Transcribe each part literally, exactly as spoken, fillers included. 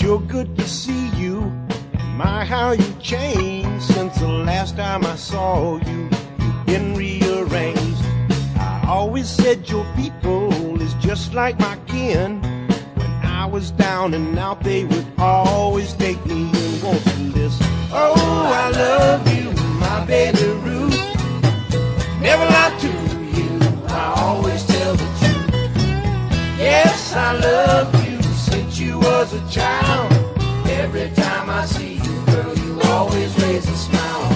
sure good to see you. My, how you changed since the last time I saw you. You've been rearranged. I always said your people is just like my kin. When I was down and out, they would always take me in. Won't you listen? Oh, I love you, my baby Ruth. Never lie to you, I always tell the truth. Yes, I love you since you was a child. Every time I see you, girl, you always raise a smile.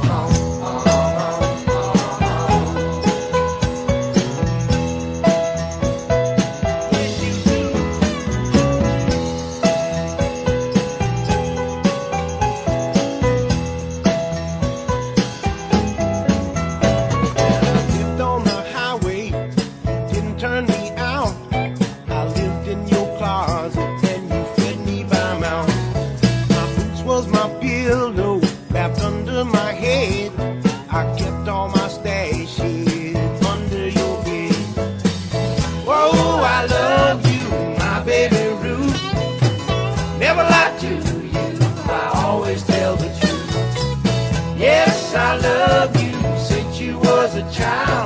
Turn me out. I lived in your closet and you fed me by mouth. My boots was my pillow wrapped under my head. I kept all my stashes under your bed. Whoa, I love you, my baby Ruth. Never lied to you, I always tell the truth. Yes, I love you since you was a child.